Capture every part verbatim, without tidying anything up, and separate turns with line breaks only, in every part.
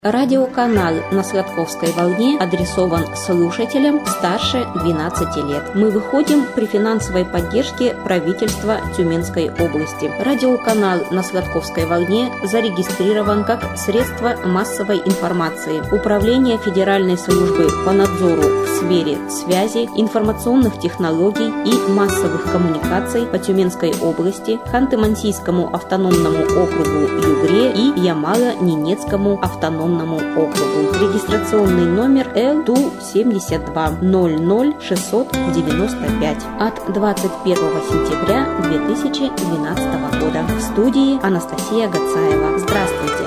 Радиоканал на Сладковской волне адресован слушателям старше двенадцати лет. Мы выходим при финансовой поддержке правительства Тюменской области. Радиоканал на Сладковской волне зарегистрирован как средство массовой информации. Управление Федеральной службы по надзору в сфере связи, информационных технологий и массовых коммуникаций по Тюменской области, Ханты-Мансийскому автономному округу Югре и Ямало-Ненецкому автономному округу. Регистрационный номер Л Ту семьдесят два ноль ноль шестьсот девяносто пять от двадцать первого сентября две тысячи двенадцатого года. В студии Анастасия Гацаева. Здравствуйте!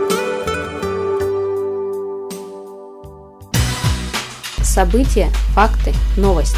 События, факты, новости.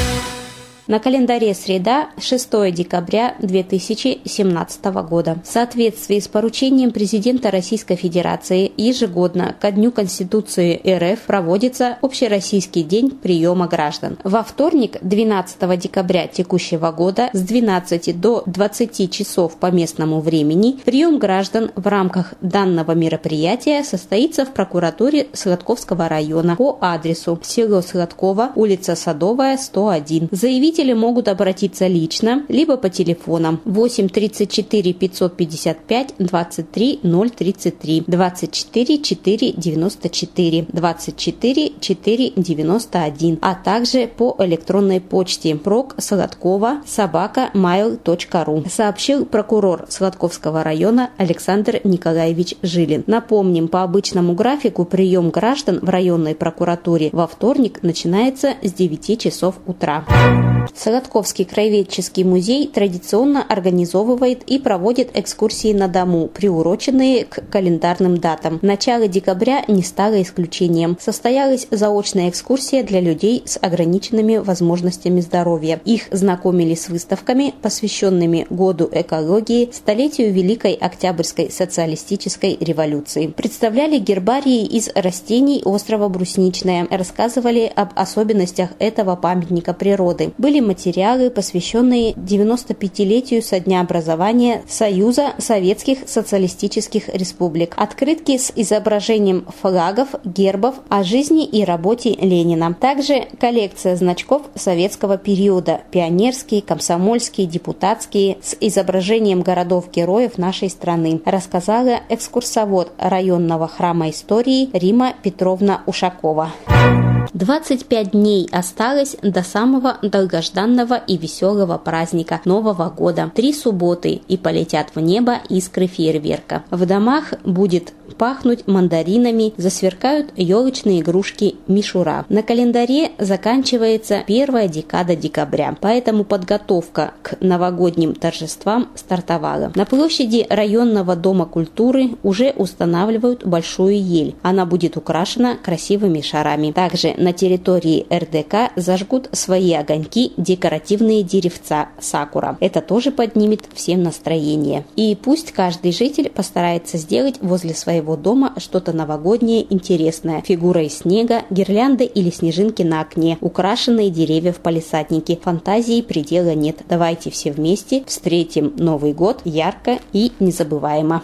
На календаре среда, шестое декабря две тысячи семнадцатого года. В соответствии с поручением президента Российской Федерации ежегодно ко Дню Конституции Эр Эф проводится Общероссийский день приема граждан. Во вторник, двенадцатого декабря текущего года с двенадцати до двадцати часов по местному времени прием граждан в рамках данного мероприятия состоится в прокуратуре Сладковского района по адресу село Сладково, улица Садовая, сто один. Заявить могут обратиться лично, либо по телефонам восемь тридцать четыре пятьсот пятьдесят пять двадцать три ноль тридцать три, двадцать четыре четыре девяносто четыре, двадцать четыре четыре девяносто один, а также по электронной почте прок сладкова собака майл точка ру, сообщил прокурор Сладковского района Александр Николаевич Жилин. Напомним, по обычному графику прием граждан в районной прокуратуре во вторник начинается с девяти часов утра. Сладковский краеведческий музей традиционно организовывает и проводит экскурсии на дому, приуроченные к календарным датам. Начало декабря не стало исключением. Состоялась заочная экскурсия для людей с ограниченными возможностями здоровья. Их знакомили с выставками, посвященными году экологии, столетию Великой Октябрьской социалистической революции. Представляли гербарии из растений острова Брусничное, рассказывали об особенностях этого памятника природы. Были материалы, посвященные девяносто пятилетию со дня образования Союза Советских Социалистических Республик. Открытки с изображением флагов, гербов о жизни и работе Ленина. Также коллекция значков советского периода, пионерские, комсомольские, депутатские, с изображением городов-героев нашей страны, рассказала экскурсовод районного храма истории Рима Петровна Ушакова. двадцать пять дней осталось до самого долгожданного и веселого праздника Нового года. Три субботы, и полетят в небо искры фейерверка. В домах будет пахнуть мандаринами, засверкают елочные игрушки мишура. На календаре заканчивается первая декада декабря, поэтому подготовка к новогодним торжествам стартовала. На площади районного дома культуры уже устанавливают большую ель. Она будет украшена красивыми шарами. Также на территории Эр Дэ Ка зажгут свои огоньки декоративные деревца сакура. Это тоже поднимет всем настроение. И пусть каждый житель постарается сделать возле своего дома что-то новогоднее интересное. Фигура из снега, гирлянды или снежинки на окне, украшенные деревья в палисаднике. Фантазии предела нет. Давайте все вместе встретим Новый год ярко и незабываемо.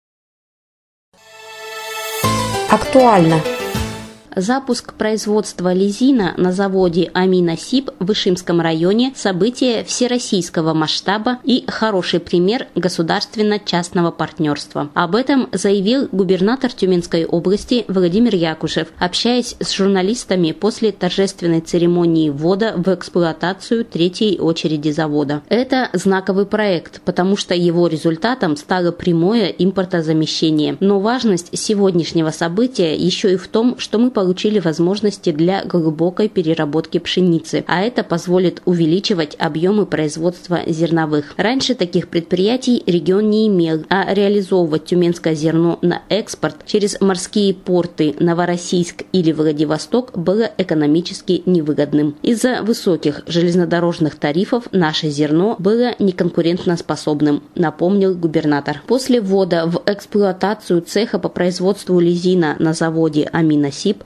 Актуально. Запуск производства лизина на заводе Аминосиб в Ишимском районе – событие всероссийского масштаба и хороший пример государственно-частного партнерства. Об этом заявил губернатор Тюменской области Владимир Якушев, общаясь с журналистами после торжественной церемонии ввода в эксплуатацию третьей очереди завода. Это знаковый проект, потому что его результатом стало прямое импортозамещение. Но важность сегодняшнего события еще и в том, что мы получили получили возможности для глубокой переработки пшеницы, а это позволит увеличивать объемы производства зерновых. Раньше таких предприятий регион не имел, а реализовывать тюменское зерно на экспорт через морские порты Новороссийск или Владивосток было экономически невыгодным. Из-за высоких железнодорожных тарифов наше зерно было неконкурентоспособным, напомнил губернатор. После ввода в эксплуатацию цеха по производству лизина на заводе Аминосиб, по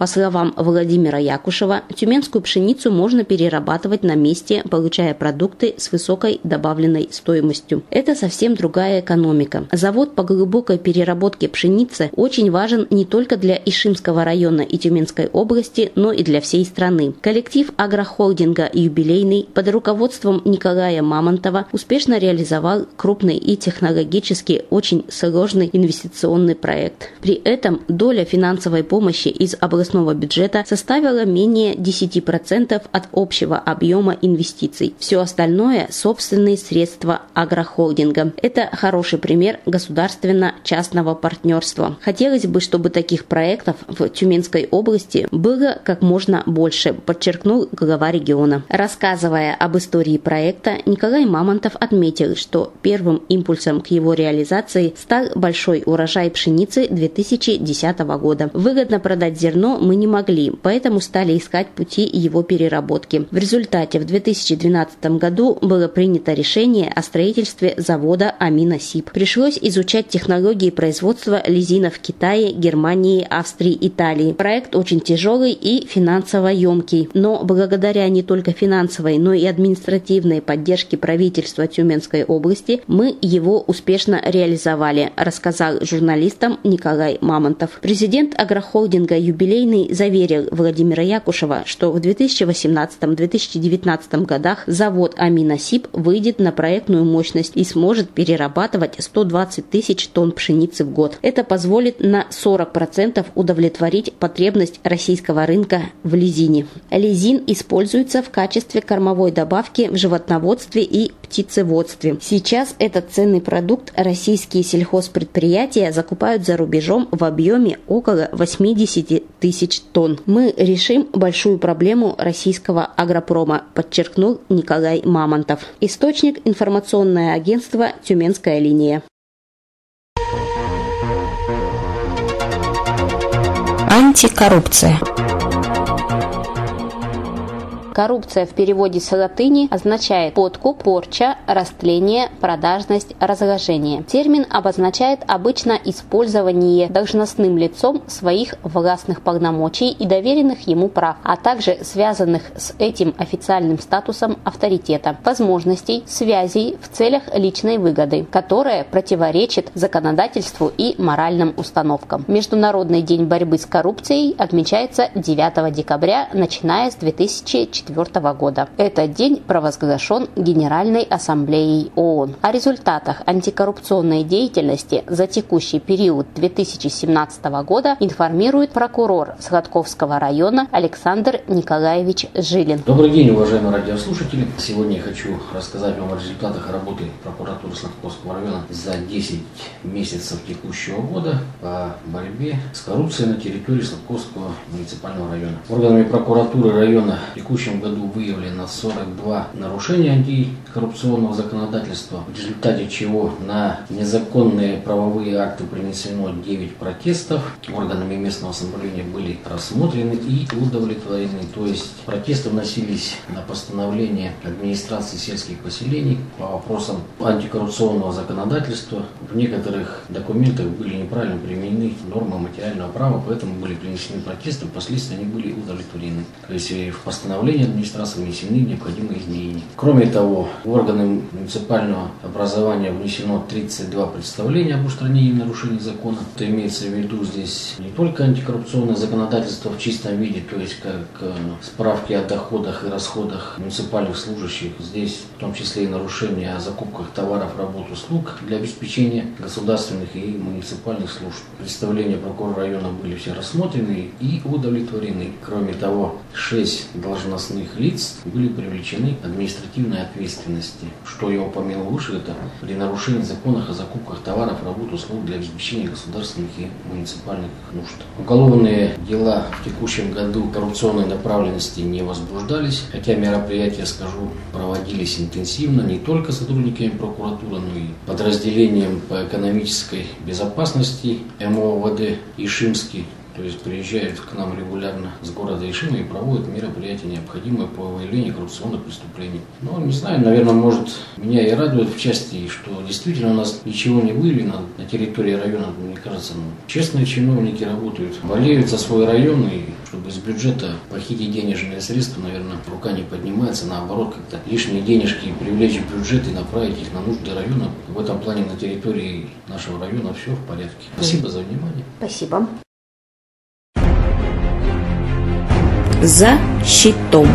словам Владимира Якушева, тюменскую пшеницу можно перерабатывать на месте, получая продукты с высокой добавленной стоимостью. Это совсем другая экономика. Завод по глубокой переработке пшеницы очень важен не только для Ишимского района и Тюменской области, но и для всей страны. Коллектив агрохолдинга «Юбилейный» под руководством Николая Мамонтова успешно реализовал крупный и технологически очень сложный инвестиционный проект. При этом доля финансовой помощи из областного бюджета составила менее десяти процентов от общего объема инвестиций. Все остальное – собственные средства агрохолдинга. Это хороший пример государственно-частного партнерства. Хотелось бы, чтобы таких проектов в Тюменской области было как можно больше, подчеркнул глава региона. Рассказывая об истории проекта, Николай Мамонтов отметил, что первым импульсом к его реализации стал большой урожай пшеницы две тысячи десятого года. Выгодно продать зерно мы не могли, поэтому стали искать пути его переработки. В результате в две тысячи двенадцатом году было принято решение о строительстве завода Аминосиб. Пришлось изучать технологии производства лизина в Китае, Германии, Австрии, Италии. Проект очень тяжелый и финансово емкий, но благодаря не только финансовой, но и административной поддержке правительства Тюменской области мы его успешно реализовали, рассказал журналистам Николай Мамонтов. Президент агрохолдинга «Юбилейный» заверил Владимира Якушева, что в две тысячи восемнадцатом — две тысячи девятнадцатом годах завод Аминосиб выйдет на проектную мощность и сможет перерабатывать сто двадцать тысяч тонн пшеницы в год. Это позволит на сорок процентов удовлетворить потребность российского рынка в лизине. Лизин используется в качестве кормовой добавки в животноводстве и птицеводстве. Сейчас этот ценный продукт российские сельхозпредприятия закупают за рубежом в объеме около восьмидесяти тысяч тонн. Мы решим большую проблему российского агропрома, подчеркнул Николай Мамонтов. Источник — информационное агентство «Тюменская линия». Антикоррупция. Коррупция в переводе с латыни означает подкуп, порча, растление, продажность, разложение. Термин обозначает обычно использование должностным лицом своих властных полномочий и доверенных ему прав, а также связанных с этим официальным статусом авторитета, возможностей, связей в целях личной выгоды, которая противоречит законодательству и моральным установкам. Международный день борьбы с коррупцией отмечается девятого декабря, начиная с две тысячи четвёртого года. Этот день провозглашен Генеральной Ассамблеей ООН. О результатах антикоррупционной деятельности за текущий период две тысячи семнадцатого года информирует прокурор Сладковского района Александр Николаевич Жилин.
Добрый день, уважаемые радиослушатели. Сегодня я хочу рассказать вам о результатах работы прокуратуры Сладковского района за десять месяцев текущего года по борьбе с коррупцией на территории Сладковского муниципального района. Органами прокуратуры района в текущем году выявлено сорок два нарушения антикоррупционного законодательства, в результате чего на незаконные правовые акты принесено девять протестов. Органами местного самоуправления были рассмотрены и удовлетворены. То есть протесты вносились на постановление администрации сельских поселений по вопросам антикоррупционного законодательства. В некоторых документах были неправильно применены нормы материального права, поэтому были принесены протесты, впоследствии они были удовлетворены. То есть в постановлении администрации внесены необходимые изменения. Кроме того, в органы муниципального образования внесено тридцать два представления об устранении нарушений закона. Это имеется в виду здесь не только антикоррупционное законодательство в чистом виде, то есть как справки о доходах и расходах муниципальных служащих. Здесь в том числе и нарушения о закупках товаров, работ, услуг для обеспечения государственных и муниципальных служб. Представления прокурора района были все рассмотрены и удовлетворены. Кроме того, шесть должностных лиц были привлечены к административной ответственности. Что я упомянул выше, это при нарушении законов о закупках товаров, работ, услуг для обеспечения государственных и муниципальных нужд. Уголовные дела в текущем году коррупционной направленности не возбуждались, хотя мероприятия, скажу, проводились интенсивно не только сотрудниками прокуратуры, но и подразделением по экономической безопасности эм о вэ дэ Ишимский, то есть приезжают к нам регулярно с города Ишима и проводят мероприятия, необходимые по выявлению коррупционных преступлений. Ну, не знаю, наверное, может, меня и радует в части, что действительно у нас ничего не выявлено на территории района. Мне кажется, ну, честные чиновники работают, болеют за свой район, и чтобы из бюджета похитить денежные средства, наверное, рука не поднимается, наоборот, как-то лишние денежки привлечь в бюджет и направить их на нужды района. В этом плане на территории нашего района все в порядке. Спасибо за внимание.
Спасибо. За щитом.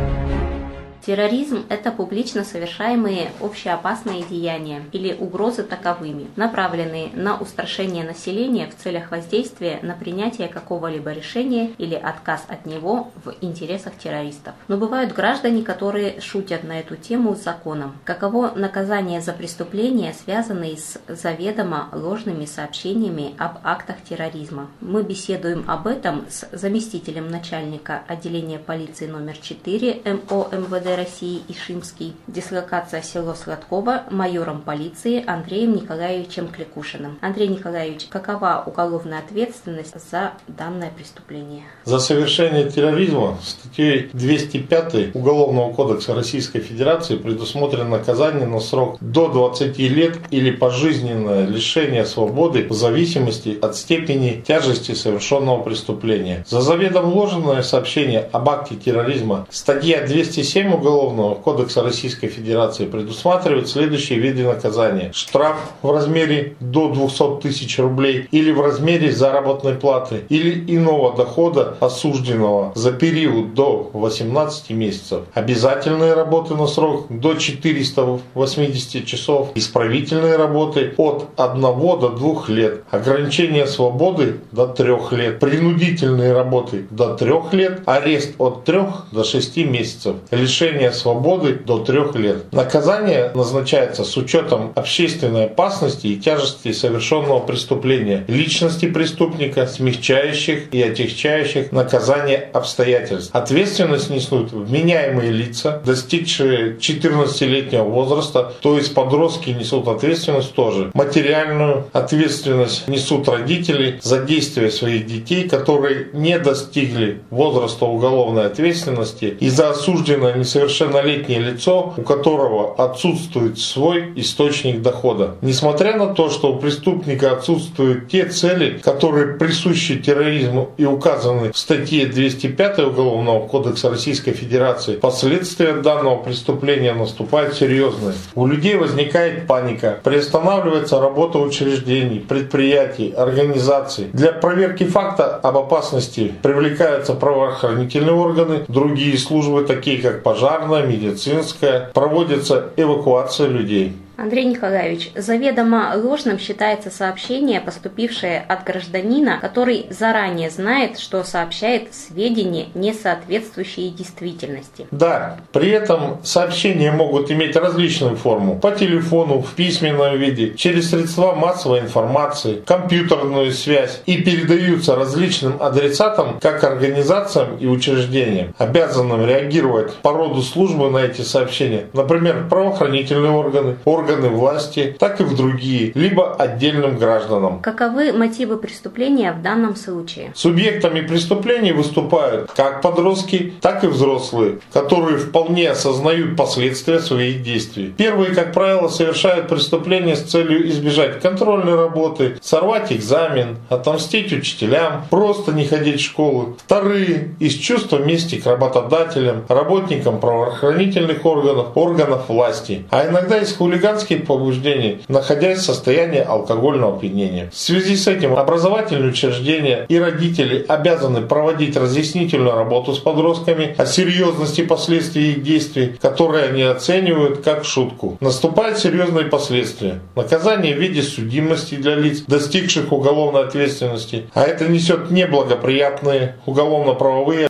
Терроризм – это публично совершаемые общеопасные деяния или угрозы таковыми, направленные на устрашение населения в целях воздействия на принятие какого-либо решения или отказ от него в интересах террористов. Но бывают граждане, которые шутят на эту тему с законом. Каково наказание за преступления, связанные с заведомо ложными сообщениями об актах терроризма? Мы беседуем об этом с заместителем начальника отделения полиции номер четыре эм о эм вэ дэ России Ишимский, дислокация село Сладково, майором полиции Андреем Николаевичем Кликушиным. Андрей Николаевич, какова уголовная ответственность за данное преступление?
За совершение терроризма статьей двести пять Уголовного кодекса Российской Федерации предусмотрено наказание на срок до двадцати лет или пожизненное лишение свободы в зависимости от степени тяжести совершенного преступления. За заведомо ложное сообщение об акте терроризма статья двести семь Уголовного кодекса Российской Федерации предусматривает следующие виды наказания: штраф в размере до двухсот тысяч рублей или в размере заработной платы или иного дохода осужденного за период до восемнадцати месяцев, обязательные работы на срок до четырёхсот восьмидесяти часов, исправительные работы от одного до двух лет, ограничение свободы до трех лет, принудительные работы до трех лет, арест от трех до шести месяцев, лишение свободы до трех лет. Наказание назначается с учетом общественной опасности и тяжести совершенного преступления, личности преступника, смягчающих и отягчающих наказание обстоятельств. Ответственность несут вменяемые лица, достигшие четырнадцатилетнего возраста, то есть подростки несут ответственность тоже. Материальную ответственность несут родители за действия своих детей, которые не достигли возраста уголовной ответственности, и за осужденное несовершеннолетнее лицо, у которого отсутствует свой источник дохода. Несмотря на то, что у преступника отсутствуют те цели, которые присущи терроризму и указаны в статье двести пять Уголовного кодекса Российской Федерации, последствия данного преступления наступают серьезные. У людей возникает паника, приостанавливается работа учреждений, предприятий, организаций. Для проверки факта об опасности привлекаются правоохранительные органы, другие службы, такие как пожарная, медицинская, проводится эвакуация людей.
Андрей Николаевич, заведомо ложным считается сообщение, поступившее от гражданина, который заранее знает, что сообщает сведения, не соответствующие действительности.
Да, при этом сообщения могут иметь различную форму: по телефону, в письменном виде, через средства массовой информации, компьютерную связь, и передаются различным адресатам, как организациям и учреждениям, обязанным реагировать по роду службы на эти сообщения, например, правоохранительные органы, органы органы власти, так и в другие, либо отдельным гражданам.
Каковы мотивы преступления в данном случае?
Субъектами преступлений выступают как подростки, так и взрослые, которые вполне осознают последствия своих действий. Первые, как правило, совершают преступления с целью избежать контрольной работы, сорвать экзамен, отомстить учителям, просто не ходить в школу. Вторые – из чувства мести к работодателям, работникам правоохранительных органов, органов власти, а иногда из хулиганских побуждений, находясь в состоянии алкогольного опьянения. В связи с этим образовательные учреждения и родители обязаны проводить разъяснительную работу с подростками о серьезности последствий их действий, которые они оценивают как шутку. Наступают серьезные последствия. Наказание в виде судимости для лиц, достигших уголовной ответственности, а это несет неблагоприятные уголовно-правовые,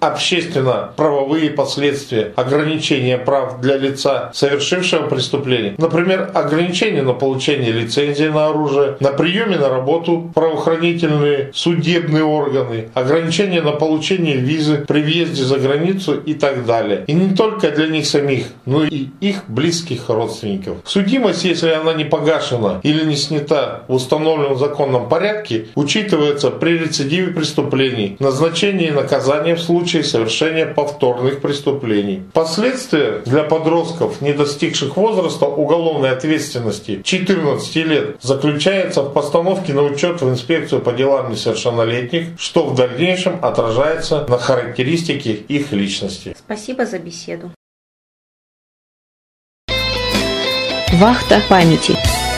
общественно-правовые последствия, ограничения прав для лица, совершившего преступление. Например, ограничения на получение лицензии на оружие, на приеме на работу правоохранительные судебные органы, ограничения на получение визы при въезде за границу и так далее. И не только для них самих, но и их близких родственников. Судимость, если она не погашена или не снята в установленном законном порядке, учитывается при рецидиве преступлений, назначении наказания в случае совершения повторных преступлений. Последствия для подростков, не достигших возраста уголовной ответственности четырнадцати лет, заключается в постановке на учет в инспекцию по делам несовершеннолетних, что в дальнейшем отражается на характеристике их личности.
Спасибо за беседу. Вахта памяти.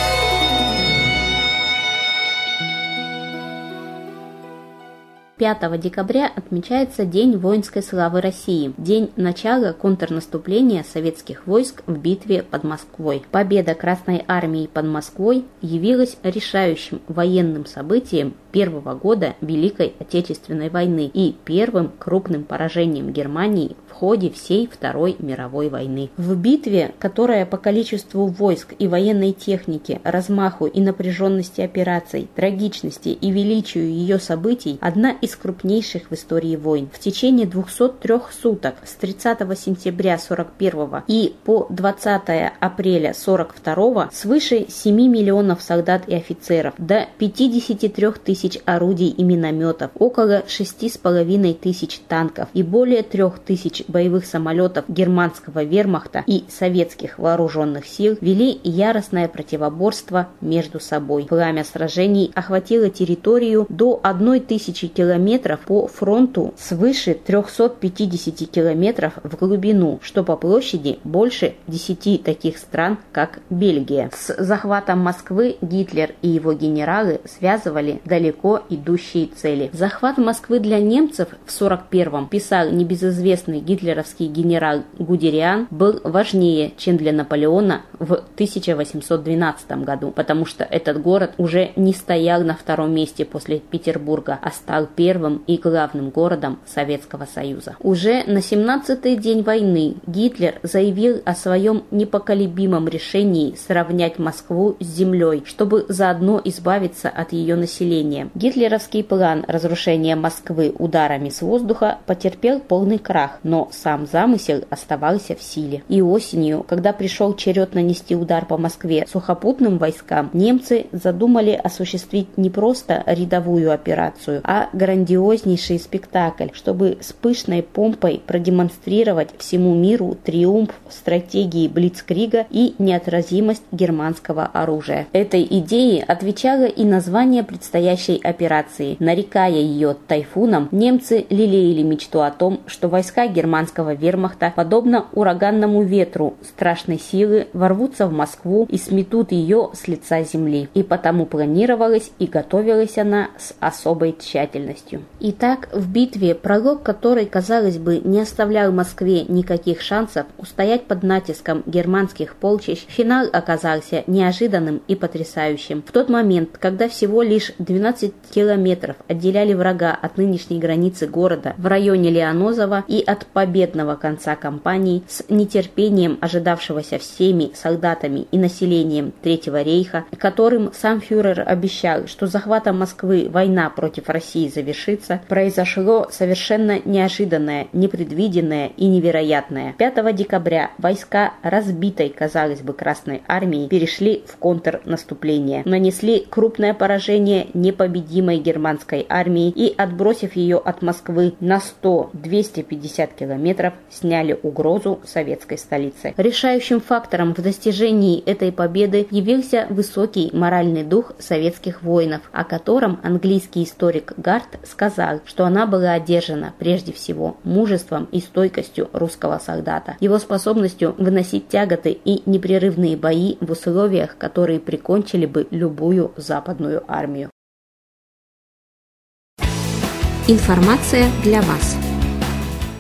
пятого декабря отмечается День воинской славы России, день начала контрнаступления советских войск в битве под Москвой. Победа Красной Армии под Москвой явилась решающим военным событием первого года Великой Отечественной войны и первым крупным поражением Германии в ходе всей Второй мировой войны. В битве, которая по количеству войск и военной техники, размаху и напряженности операций, трагичности и величию ее событий, одна из крупнейших в истории войн. В течение двухсот трёх суток с тридцатого сентября сорок первого и по двадцатое апреля сорок второго свыше семи миллионов солдат и офицеров, до пятидесяти трёх тысяч орудий и минометов, около шести с половиной тысяч танков и более трех тысяч боевых самолетов германского вермахта и советских вооруженных сил вели яростное противоборство между собой. Пламя сражений охватило территорию до одной тысячи километров по фронту, свыше трёхсот пятидесяти километров в глубину, что по площади больше десяти таких стран, как Бельгия. С захватом Москвы Гитлер и его генералы связывали далеко идущие цели. Захват Москвы для немцев в сорок первом, писал небезызвестный гитлеровский генерал Гудериан, был важнее, чем для Наполеона в тысяча восемьсот двенадцатом году, потому что этот город уже не стоял на втором месте после Петербурга, а стал первым и главным городом Советского Союза. Уже на семнадцатый день войны Гитлер заявил о своем непоколебимом решении сравнять Москву с землей, чтобы заодно избавиться от ее населения. Гитлеровский план разрушения Москвы ударами с воздуха потерпел полный крах, но сам замысел оставался в силе. И осенью, когда пришел черед нанести удар по Москве сухопутным войскам, немцы задумали осуществить не просто рядовую операцию, а грандиознейший спектакль, чтобы с пышной помпой продемонстрировать всему миру триумф стратегии Блицкрига и неотразимость германского оружия. Этой идее отвечало и название предстоящей операции. Нарекая ее тайфуном, немцы лелеяли мечту о том, что войска германского вермахта, подобно ураганному ветру страшной силы, ворвутся в Москву и сметут ее с лица земли. И потому планировалась и готовилась она с особой тщательностью. Итак, в битве, пролог которой, казалось бы, не оставлял Москве никаких шансов устоять под натиском германских полчищ, финал оказался неожиданным и потрясающим. В тот момент, когда всего лишь двенадцать километров отделяли врага от нынешней границы города в районе Лианозово и от победного конца кампании, с нетерпением ожидавшегося всеми солдатами и населением Третьего рейха, которым сам фюрер обещал, что захватом Москвы война против России завершится, произошло совершенно неожиданное, непредвиденное и невероятное. пятого декабря войска разбитой, казалось бы, Красной армии перешли в контрнаступление, нанесли крупное поражение непобедимой германской армии и, отбросив ее от Москвы на сто — двести пятьдесят километров, сняли угрозу советской столице. Решающим фактором в достижении этой победы явился высокий моральный дух советских воинов, о котором английский историк Гарт сказал, что она была одержана прежде всего мужеством и стойкостью русского солдата, его способностью выносить тяготы и непрерывные бои в условиях, которые прикончили бы любую западную армию. Информация для вас. С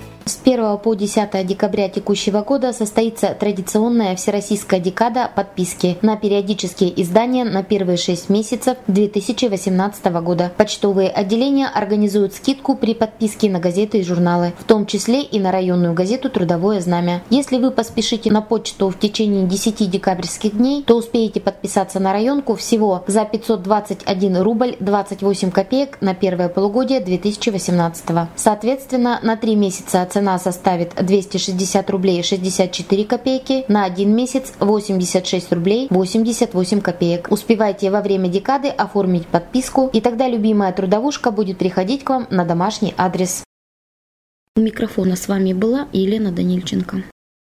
первого по десятое декабря текущего года состоится традиционная всероссийская декада подписки на периодические издания на первые шесть месяцев две тысячи восемнадцатого года. Почтовые отделения организуют скидку при подписке на газеты и журналы, в том числе и на районную газету «Трудовое знамя». Если вы поспешите на почту в течение десяти декабрьских дней, то успеете подписаться на районку всего за пятьсот двадцать один рубль двадцать восемь копеек на первое полугодие две тысячи восемнадцатого. Соответственно, на три месяца цена составит двести шестьдесят рублей шестьдесят четыре копейки, на один месяц восемьдесят шесть рублей восемьдесят восемь копеек. Успевайте во время декады оформить подписку, и тогда любимая трудовушка будет приходить к вам на домашний адрес. У микрофона с вами была Елена Данильченко.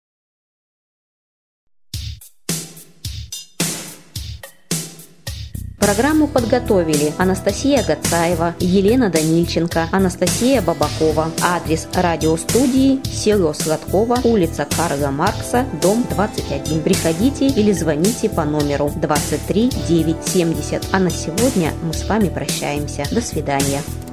Программу подготовили Анастасия Гацаева, Елена Данильченко, Анастасия Бабакова. Адрес радиостудии: село Сладково, улица Карла Маркса, дом двадцать один. Приходите или звоните по номеру двадцать три девятьсот семьдесят. А на сегодня мы с вами прощаемся. До свидания.